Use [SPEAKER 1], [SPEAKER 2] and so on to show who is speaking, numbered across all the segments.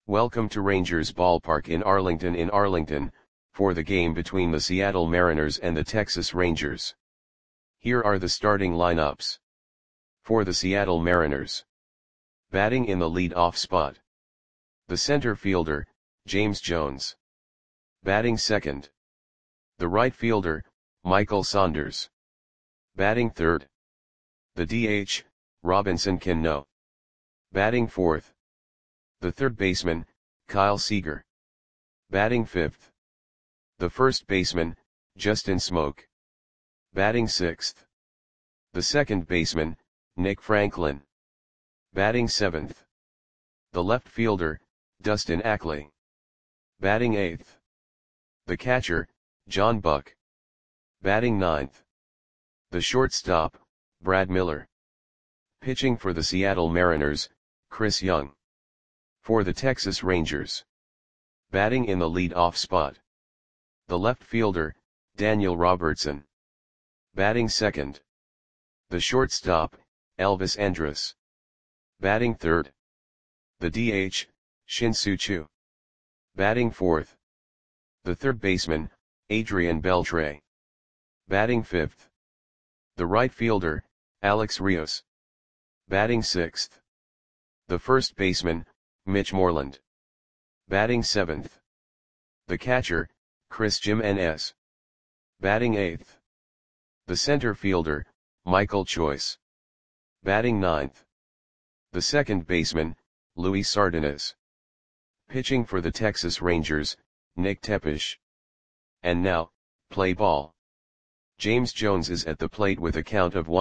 [SPEAKER 1] Welcome to Rangers Ballpark in Arlington, for the game between the Seattle Mariners and the Texas Rangers. Here are the starting lineups. For the Seattle Mariners. Batting in the lead-off spot. The center fielder, James Jones. Batting second. The right fielder, Michael Saunders. Batting third. The DH, Robinson Cano. Batting fourth. The third baseman, Kyle Seager. Batting fifth. The first baseman, Justin Smoak. Batting sixth. The second baseman, Nick Franklin. Batting seventh. The left fielder, Dustin Ackley. Batting eighth. The catcher, John Buck. Batting ninth. The shortstop, Brad Miller. Pitching for the Seattle Mariners, Chris Young. For the Texas Rangers. Batting in the lead-off spot. The left fielder, Daniel Robertson. Batting second. The shortstop, Elvis Andrus. Batting third. The DH, Shin-Soo Choo. Batting fourth. The third baseman, Adrian Beltre. Batting fifth. The right fielder, Alex Rios. Batting sixth. The first baseman, Mitch Moreland. Batting seventh. The catcher, Chris Jimenez. Batting eighth. The center fielder, Michael Choice. Batting ninth. The second baseman, Luis Sardinas. Pitching for the Texas Rangers, Nick Tepesch. And now, play ball. James Jones is at the plate with a count of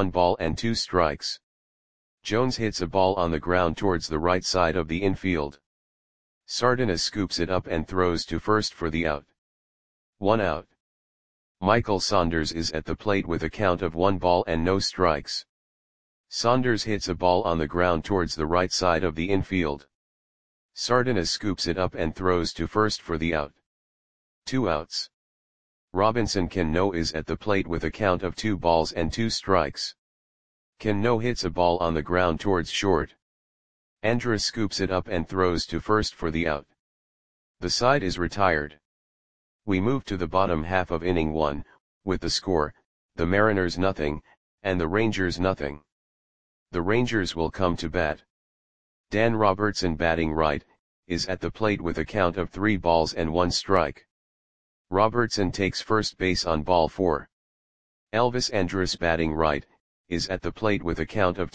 [SPEAKER 1] 1-2 Jones hits a ball on the ground towards the right side of the infield. Sardinas scoops it up and throws to first for the out. 1 out. Michael Saunders is at the plate with a count of 1-0. Saunders hits a ball on the ground towards the right side of the infield. Sardinas scoops it up and throws to first for the out. 2 outs. Robinson Cano is at the plate with a count of 2-2. Cano hits a ball on the ground towards short. Andrus scoops it up and throws to first for the out. The side is retired. We move to the bottom half of inning 1, with the score, the Mariners 0, and the Rangers 0. The Rangers will come to bat. Dan Robertson, batting right, is at the plate with a count of 3-1. Robertson takes first base on ball 4. Elvis Andrus, batting right, is at the plate with a count of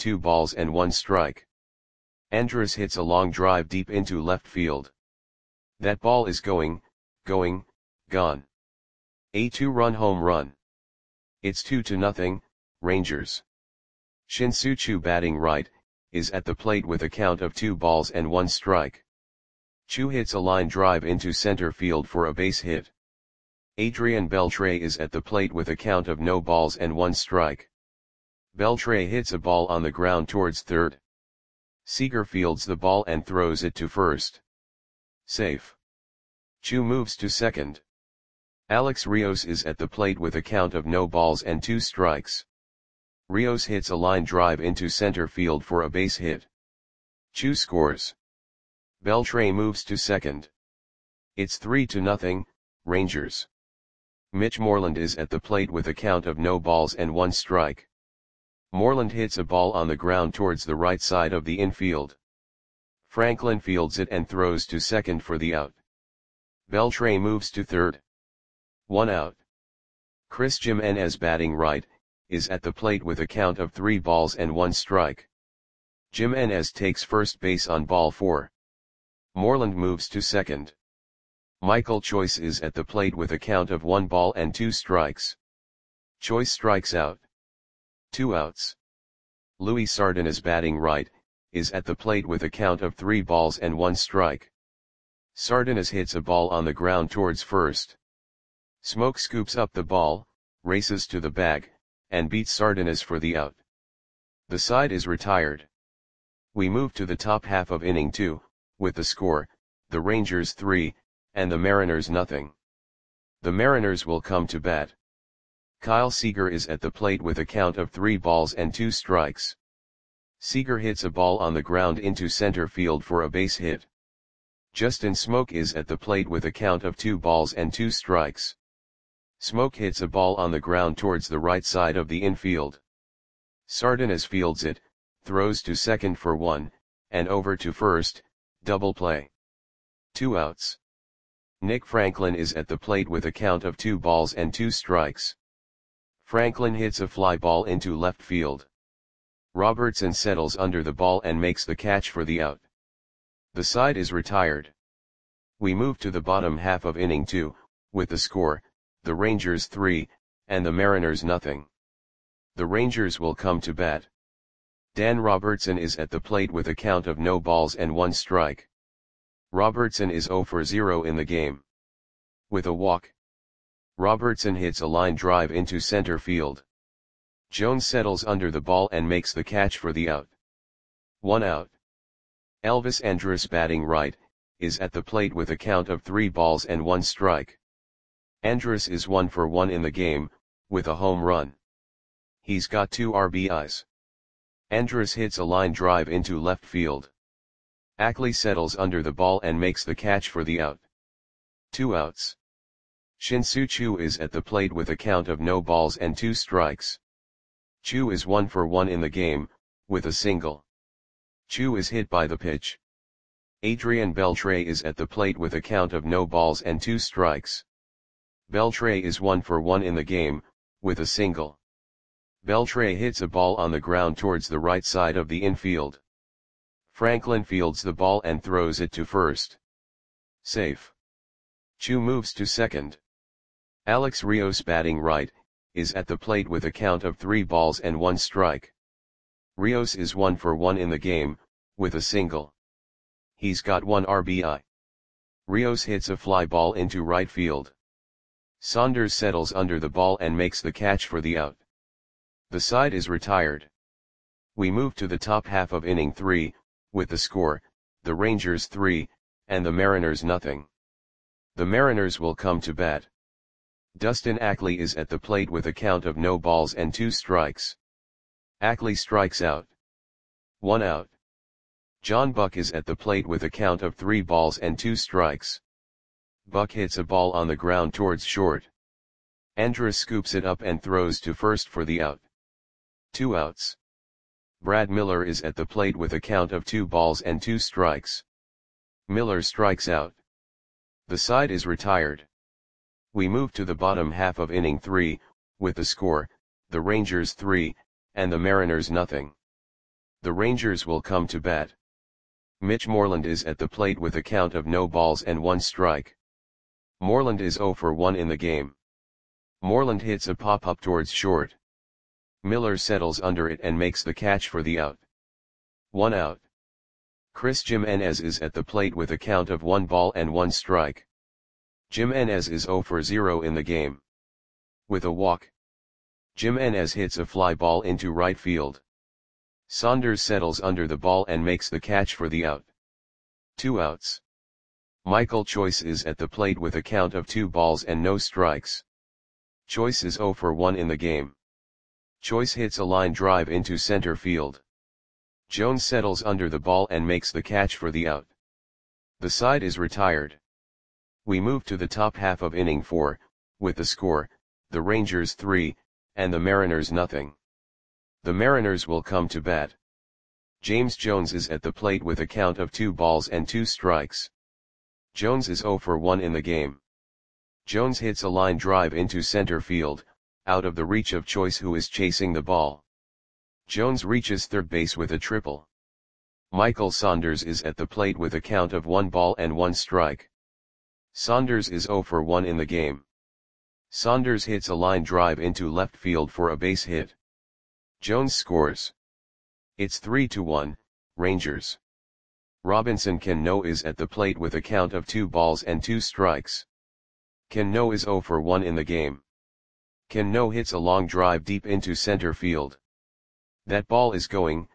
[SPEAKER 1] 2-1. Andrus hits a long drive deep into left field. That ball is gone. A 2-run home run. It's 2-0, Rangers. Shin-Soo Choo, batting right, is at the plate with a count of 2-1. Choo hits a line drive into center field for a base hit. Adrian Beltre is at the plate with a count of 0-1. Beltre hits a ball on the ground towards third. Seager fields the ball and throws it to first. Safe. Choo moves to second. Alex Rios is at the plate with a count of 0-2. Rios hits a line drive into center field for a base hit. Choo scores. Beltre moves to second. It's 3-0, Rangers. Mitch Moreland is at the plate with a count of 0-1. Moreland hits a ball on the ground towards the right side of the infield. Franklin fields it and throws to second for the out. Beltre moves to third. 1 out. Chris Jimenez, batting right, is at the plate with a count of 3-1. Jimenez takes first base on ball 4. Moreland moves to second. Michael Choice is at the plate with a count of 1-2. Choice strikes out. 2 outs. Luis Sardinas, batting right, is at the plate with a count of 3-1. Sardinas hits a ball on the ground towards first. Smoak scoops up the ball, races to the bag, and beats Sardinas for the out. The side is retired. We move to the top half of inning 2, with the score, the Rangers 3, and the Mariners 0. The Mariners will come to bat. Kyle Seager is at the plate with a count of 3-2. Seager hits a ball on the ground into center field for a base hit. Justin Smoke is at the plate with a count of 2 balls and 2 strikes. Smoke hits a ball on the ground towards the right side of the infield. Sardinas fields it, throws to second for 1, and over to first, double play. 2 outs. Nick Franklin is at the plate with a count of 2 balls and 2 strikes. Franklin hits a fly ball into left field. Robertson settles under the ball and makes the catch for the out. The side is retired. We move to the bottom half of inning 2, with the score, the Rangers 3, and the Mariners nothing. The Rangers will come to bat. Dan Robertson is at the plate with a count of no balls and 1 strike. Robertson is 0 for 0 in the game. With a walk, Robertson hits a line drive into center field. Jones settles under the ball and makes the catch for the out. 1 out. Elvis Andrus, batting right, is at the plate with a count of 3 balls and 1 strike. Andrus is 1 for 1 in the game, with a home run. He's got 2 RBIs. Andrus hits a line drive into left field. Ackley settles under the ball and makes the catch for the out. 2 outs. Shin-Soo Choo is at the plate with a count of no balls and 2 strikes. Choo is 1 for 1 in the game, with a single. Choo is hit by the pitch. Adrian Beltre is at the plate with a count of no balls and 2 strikes. Beltre is 1 for 1 in the game, with a single. Beltre hits a ball on the ground towards the right side of the infield. Franklin fields the ball and throws it to first. Safe. Choo moves to second. Alex Rios, batting right, is at the plate with a count of 3 balls and 1 strike. Rios is 1 for 1 in the game, with a single. He's got 1 RBI. Rios hits a fly ball into right field. Saunders settles under the ball and makes the catch for the out. The side is retired. We move to the top half of inning 3, with the score, the Rangers 3, and the Mariners nothing. The Mariners will come to bat. Dustin Ackley is at the plate with a count of no balls and 2 strikes. Ackley strikes out. 1 out. John Buck is at the plate with a count of 3 balls and 2 strikes. Buck hits a ball on the ground towards short. Andrus scoops it up and throws to first for the out. 2 outs. Brad Miller is at the plate with a count of 2 balls and 2 strikes. Miller strikes out. The side is retired. We move to the bottom half of inning 3, with the score, the Rangers 3, and the Mariners nothing. The Rangers will come to bat. Mitch Moreland is at the plate with a count of no balls and 1 strike. Moreland is 0 for 1 in the game. Moreland hits a pop-up towards short. Miller settles under it and makes the catch for the out. 1 out. Chris Jimenez is at the plate with a count of 1 ball and 1 strike. Jimenez is 0 for 0 in the game. With a walk, Jimenez hits a fly ball into right field. Saunders settles under the ball and makes the catch for the out. 2 outs. Michael Choice is at the plate with a count of 2 balls and no strikes. Choice is 0 for 1 in the game. Choice hits a line drive into center field. Jones settles under the ball and makes the catch for the out. The side is retired. We move to the top half of inning 4, with the score, the Rangers 3, and the Mariners nothing. The Mariners will come to bat. James Jones is at the plate with a count of 2 balls and 2 strikes. Jones is 0 for 1 in the game. Jones hits a line drive into center field, out of the reach of Choice, who is chasing the ball. Jones reaches third base with a triple. Michael Saunders is at the plate with a count of 1 ball and 1 strike. Saunders is 0 for 1 in the game. Saunders hits a line drive into left field for a base hit. Jones scores. It's 3-1, Rangers. Robinson Cano is at the plate with a count of 2 balls and 2 strikes. Cano is 0 for 1 in the game. Cano hits a long drive deep into center field. That ball is gone.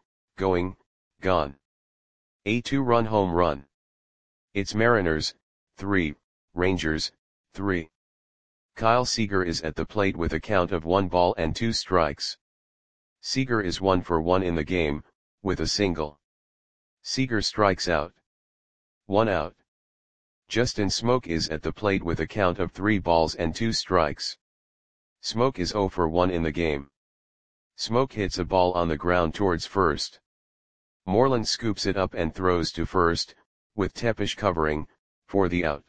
[SPEAKER 1] A 2-run home run. It's Mariners 3, Rangers 3. Kyle Seager is at the plate with a count of 1 ball and 2 strikes. Seager is 1 for 1 in the game, with a single. Seager strikes out. 1 out. Justin Smoke is at the plate with a count of 3 balls and 2 strikes. Smoke is 0 for 1 in the game. Smoke hits a ball on the ground towards first. Moreland scoops it up and throws to first, with Tepesh covering, for the out.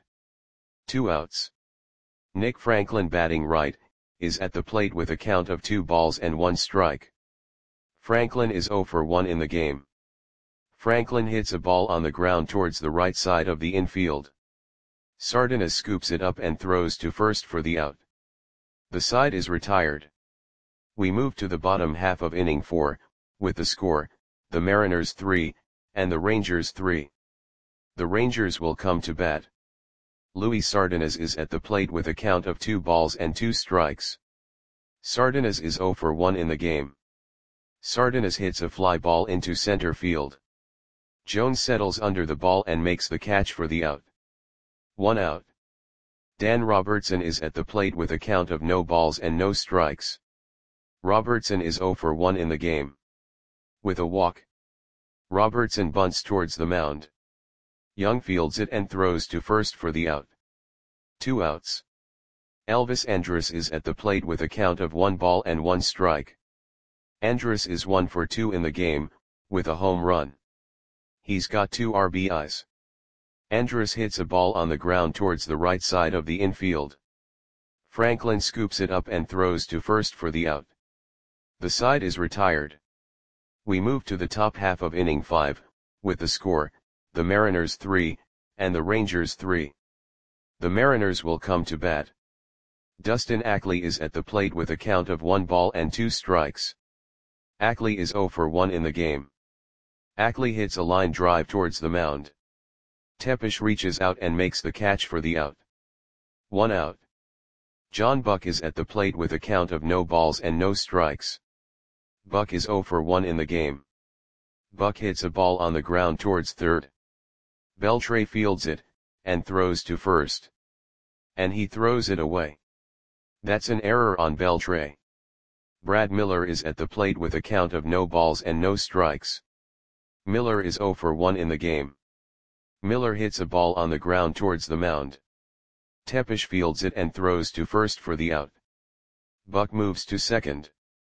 [SPEAKER 1] 2 outs. Nick Franklin, batting right, is at the plate with a count of 2 balls and 1 strike. Franklin is 0 for 1 in the game. Franklin hits a ball on the ground towards the right side of the infield. Sardinas scoops it up and throws to first for the out. The side is retired. We move to the bottom half of inning 4, with the score, the Mariners 3, and the Rangers 3. The Rangers will come to bat. Luis Sardinas is at the plate with a count of 2 balls and 2 strikes. Sardinas is 0 for 1 in the game. Sardinas hits a fly ball into center field. Jones settles under the ball and makes the catch for the out. 1 out. Dan Robertson is at the plate with a count of no balls and no strikes. Robertson is 0 for 1 in the game. With a walk, Robertson bunts towards the mound. Young fields it and throws to first for the out. 2 outs. Elvis Andrus is at the plate with a count of 1 ball and 1 strike. Andrus is 1 for 2 in the game, with a home run. He's got 2 RBIs. Andrus hits a ball on the ground towards the right side of the infield. Franklin scoops it up and throws to first for the out. The side is retired. We move to the top half of inning 5, with the score, the Mariners 3, and the Rangers 3. The Mariners will come to bat. Dustin Ackley is at the plate with a count of 1 ball and 2 strikes. Ackley is 0 for 1 in the game. Ackley hits a line drive towards the mound. Tepesh reaches out and makes the catch for the out. 1 out. John Buck is at the plate with a count of no balls and no strikes. Buck is 0 for 1 in the game. Buck hits a ball on the ground towards third. Beltre fields it, and throws to first. And he throws it away. That's an error on Beltre. Brad Miller is at the plate with a count of no balls and no strikes. Miller is 0 for 1 in the game. Miller hits a ball on the ground towards the mound. Tepesh fields it and throws to first for the out. Buck moves to second.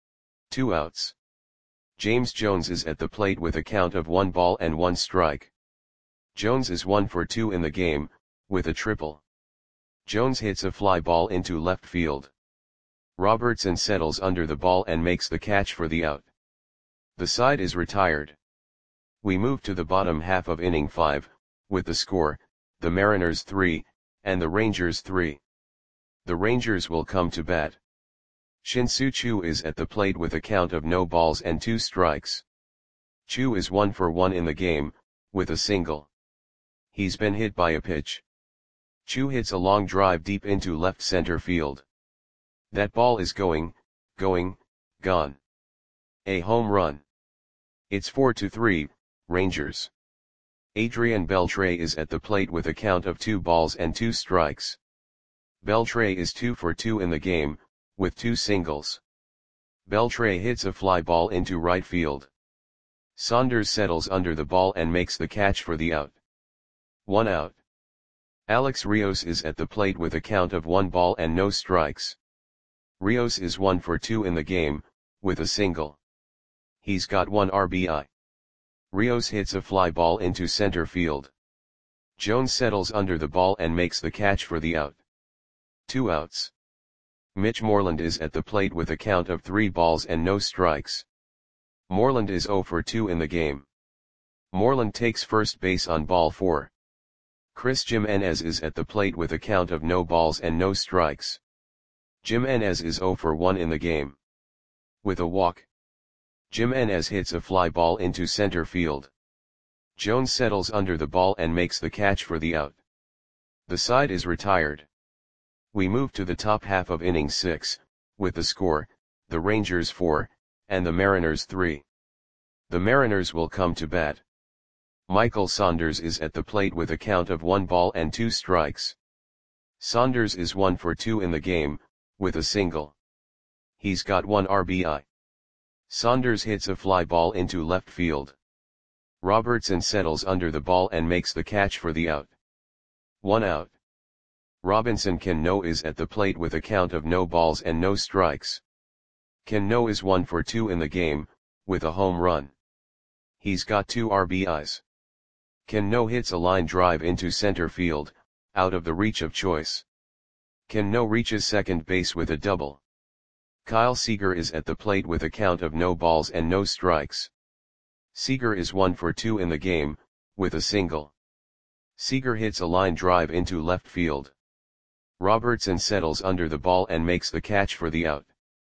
[SPEAKER 1] 2 outs. James Jones is at the plate with a count of 1 ball and 1 strike. Jones is 1 for 2 in the game, with a triple. Jones hits a fly ball into left field. Robertson settles under the ball and makes the catch for the out. The side is retired. We move to the bottom half of inning 5, with the score, the Mariners 3, and the Rangers 3. The Rangers will come to bat. Shin-Soo Choo is at the plate with a count of no balls and 2 strikes. Choo is 1 for 1 in the game, with a single. He's been hit by a pitch. Choo hits a long drive deep into left center field. That ball is gone. A home run. It's 4-3, Rangers. Adrian Beltre is at the plate with a count of 2 balls and 2 strikes. Beltre is 2 for 2 in the game, with 2 singles. Beltre hits a fly ball into right field. Saunders settles under the ball and makes the catch for the out. 1 out. Alex Rios is at the plate with a count of 1 ball and no strikes. Rios is 1 for 2 in the game, with a single. He's got 1 RBI. Rios hits a fly ball into center field. Jones settles under the ball and makes the catch for the out. 2 outs. Mitch Moreland is at the plate with a count of 3 balls and no strikes. Moreland is 0 for 2 in the game. Moreland takes first base on ball 4. Chris Jimenez is at the plate with a count of no balls and no strikes. Jimenez is 0 for 1 in the game. With a walk, Jimenez hits a fly ball into center field. Jones settles under the ball and makes the catch for the out. The side is retired. We move to the top half of inning 6, with the score, the Rangers 4, and the Mariners 3. The Mariners will come to bat. Michael Saunders is at the plate with a count of 1 ball and 2 strikes. Saunders is 1 for 2 in the game, with a single. He's got 1 RBI. Saunders hits a fly ball into left field. Robertson settles under the ball and makes the catch for the out. 1 out. Robinson Cano is at the plate with a count of no balls and no strikes. Cano is 1 for 2 in the game, with a home run. He's got 2 RBIs. Cano hits a line drive into center field, out of the reach of Choice. Cano reaches second base with a double. Kyle Seager is at the plate with a count of no balls and no strikes. Seager is 1 for 2 in the game, with a single. Seager hits a line drive into left field. Robertson settles under the ball and makes the catch for the out.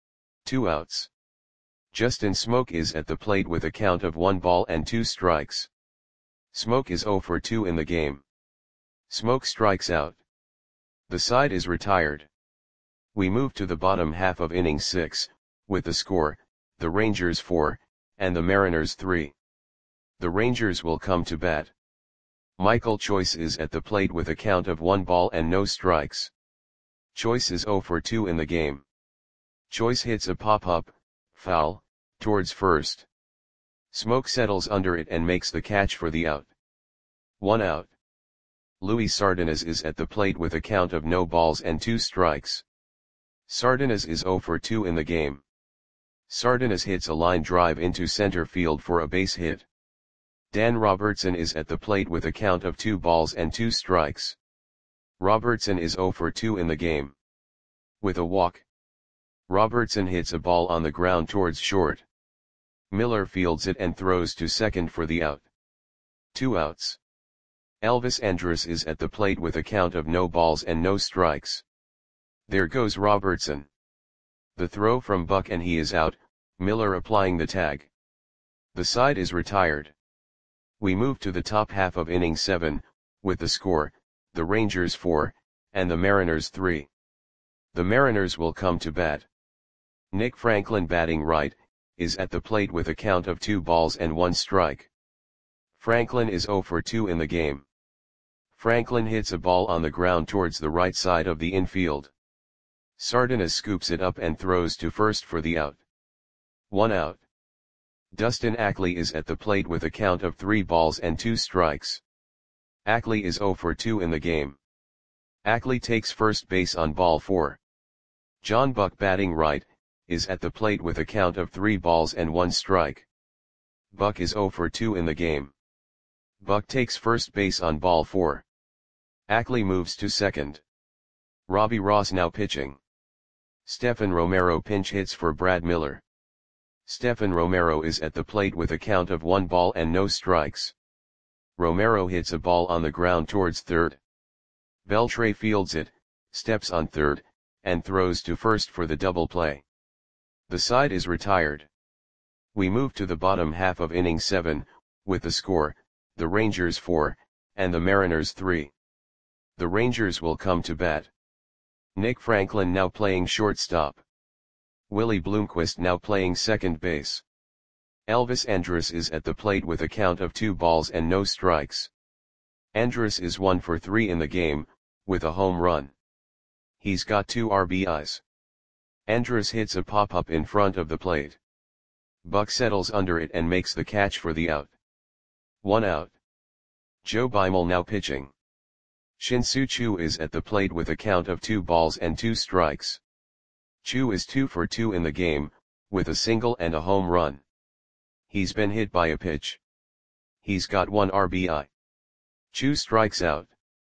[SPEAKER 1] 2 outs. Justin Smoak is at the plate with a count of 1 ball and 2 strikes. Smoak is 0 for 2 in the game. Smoak strikes out. The side is retired. We move to the bottom half of inning 6, with the score, the Rangers 4, and the Mariners 3. The Rangers will come to bat. Michael Choice is at the plate with a count of 1 ball and no strikes. Choice is 0 for 2 in the game. Choice hits a pop-up, foul, towards first. Smoak settles under it and makes the catch for the out. 1 out. Luis Sardinas is at the plate with a count of no balls and 2 strikes. Sardinas is 0 for 2 in the game. Sardinas hits a line drive into center field for a base hit. Dan Robertson is at the plate with a count of 2 balls and 2 strikes. Robertson is 0 for 2 in the game. With a walk. Robertson hits a ball on the ground towards short. Miller fields it and throws to second for the out. 2 outs. Elvis Andrus is at the plate with a count of no balls and no strikes. There goes Robertson. The throw from Buck and he is out, Miller applying the tag. The side is retired. We move to the top half of inning 7, with the score, the Rangers 4, and the Mariners 3. The Mariners will come to bat. Nick Franklin batting right, is at the plate with a count of 2 balls and 1 strike. Franklin is 0 for 2 in the game. Franklin hits a ball on the ground towards the right side of the infield. Sardinas scoops it up and throws to first for the out. 1 out. Dustin Ackley is at the plate with a count of 3 balls and 2 strikes. Ackley is 0 for 2 in the game. Ackley takes first base on ball 4. John Buck batting right, is at the plate with a count of 3 balls and 1 strike. Buck is 0 for 2 in the game. Buck takes first base on ball 4. Ackley moves to second. Robbie Ross now pitching. Stephen Romero pinch hits for Brad Miller. Stephen Romero is at the plate with a count of 1 ball and no strikes. Romero hits a ball on the ground towards third. Beltre fields it, steps on third, and throws to first for the double play. The side is retired. We move to the bottom half of inning 7, with the score, the Rangers 4, and the Mariners 3. The Rangers will come to bat. Nick Franklin now playing shortstop. Willie Bloomquist now playing second base. Elvis Andrus is at the plate with a count of 2 balls and no strikes. Andrus is 1 for 3 in the game, with a home run. He's got 2 RBIs. Andrus hits a pop-up in front of the plate. Buck settles under it and makes the catch for the out. 1 out. Joe Beimel now pitching. Shin-Soo Choo is at the plate with a count of 2 balls and 2 strikes. Choo is 2 for 2 in the game, with a single and a home run. He's been hit by a pitch. He's got 1 RBI. Choo strikes out.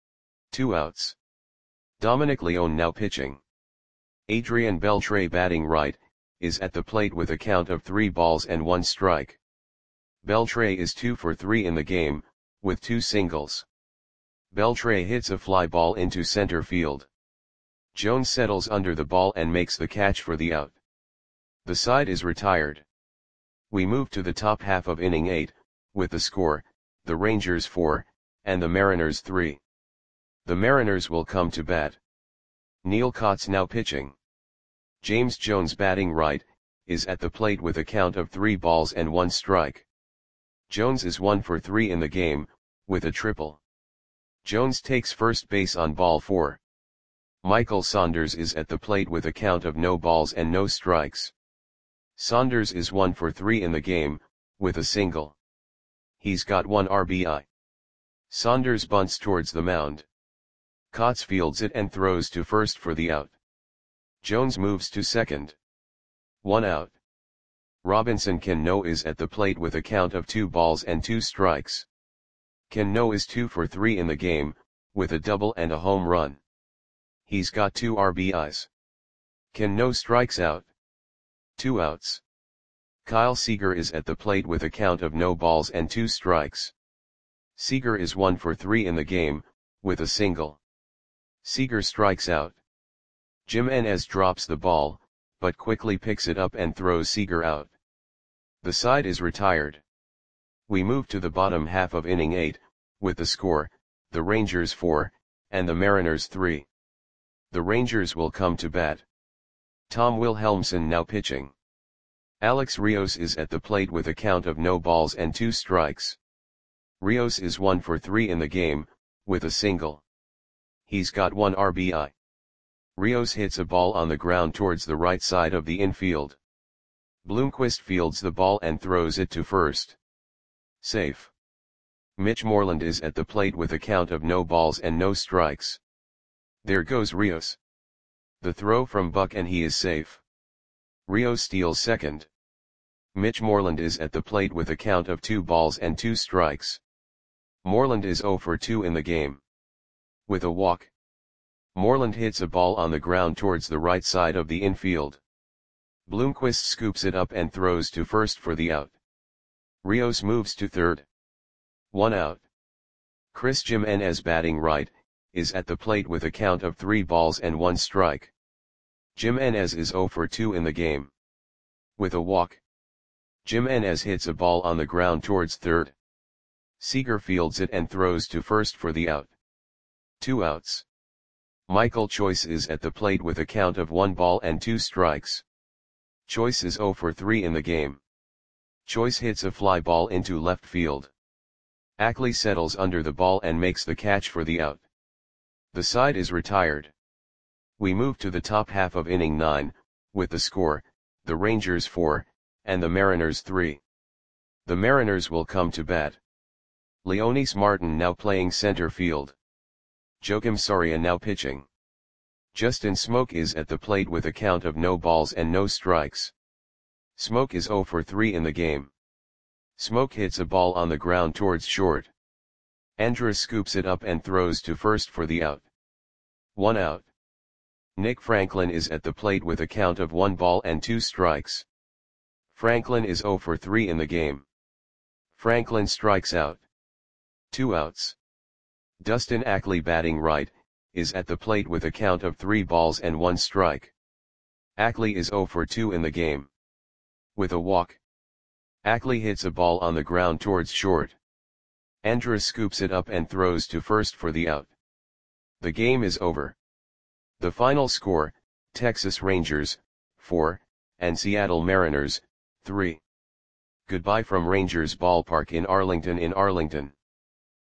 [SPEAKER 1] 2 outs. Dominic Leone now pitching. Adrian Beltre batting right, is at the plate with a count of 3 balls and 1 strike. Beltre is 2 for 3 in the game, with 2 singles. Beltre hits a fly ball into center field. Jones settles under the ball and makes the catch for the out. The side is retired. We move to the top half of inning 8, with the score, the Rangers 4, and the Mariners 3. The Mariners will come to bat. Neil Kotz now pitching. James Jones batting right, is at the plate with a count of 3 balls and 1 strike. Jones is 1 for 3 in the game, with a triple. Jones takes first base on ball 4. Michael Saunders is at the plate with a count of no balls and no strikes. Saunders is 1 for 3 in the game, with a single. He's got 1 RBI. Saunders bunts towards the mound. Kotz fields it and throws to first for the out. Jones moves to second. 1 out. Robinson Cano is at the plate with a count of 2 balls and 2 strikes. Cano is 2 for 3 in the game, with a double and a home run. He's got 2 RBIs. Cano strikes out. 2 outs. Kyle Seager is at the plate with a count of no balls and 2 strikes. Seager is 1 for 3 in the game, with a single. Seager strikes out. Jimenez drops the ball, but quickly picks it up and throws Seager out. The side is retired. We move to the bottom half of inning 8, with the score, the Rangers 4, and the Mariners 3. The Rangers will come to bat. Tom Wilhelmsen now pitching. Alex Rios is at the plate with a count of no balls and 2 strikes. Rios is 1 for 3 in the game, with a single. He's got 1 RBI. Rios hits a ball on the ground towards the right side of the infield. Bloomquist fields the ball and throws it to first. Safe. Mitch Moreland is at the plate with a count of no balls and no strikes. There goes Rios. The throw from Buck and he is safe. Rios steals second. Mitch Moreland is at the plate with a count of 2 balls and 2 strikes. Moreland is 0 for 2 in the game. With a walk. Moreland hits a ball on the ground towards the right side of the infield. Bloomquist scoops it up and throws to first for the out. Rios moves to third. 1 out. Chris Jimenez batting right, is at the plate with a count of 3 balls and 1 strike. Jimenez is 0 for 2 in the game. With a walk. Jimenez hits a ball on the ground towards third. Seager fields it and throws to first for the out. 2 outs. Michael Choice is at the plate with a count of 1 ball and 2 strikes. Choice is 0 for 3 in the game. Choice hits a fly ball into left field. Ackley settles under the ball and makes the catch for the out. The side is retired. We move to the top half of inning 9, with the score, the Rangers 4, and the Mariners 3. The Mariners will come to bat. Leonys Martin now playing center field. Joakim Soria now pitching. Justin Smoak is at the plate with a count of no balls and no strikes. Smoak is 0 for 3 in the game. Smoak hits a ball on the ground towards short. Andrus scoops it up and throws to first for the out. 1 out. Nick Franklin is at the plate with a count of 1 ball and 2 strikes. Franklin is 0 for 3 in the game. Franklin strikes out. 2 outs. Dustin Ackley batting right, is at the plate with a count of 3 balls and 1 strike. Ackley is 0 for 2 in the game. With a walk. Ackley hits a ball on the ground towards short. Andrus scoops it up and throws to first for the out. The game is over. The final score, Texas Rangers, 4, and Seattle Mariners, 3. Goodbye from Rangers Ballpark in Arlington.